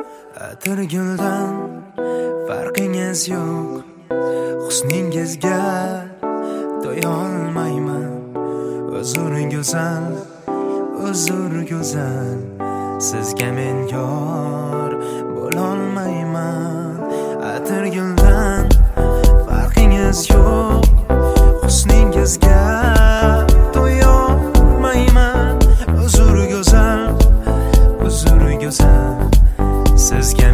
Atirguldan farqingiz yo'q, husningizga to'ya olmayman. Uzr go'zal, uzr go'zal, sizga men yor bo'lolmayman. Atirguldan farqingiz yo'q, husningizga to'ya olmayman. Uzr go'zal, sizga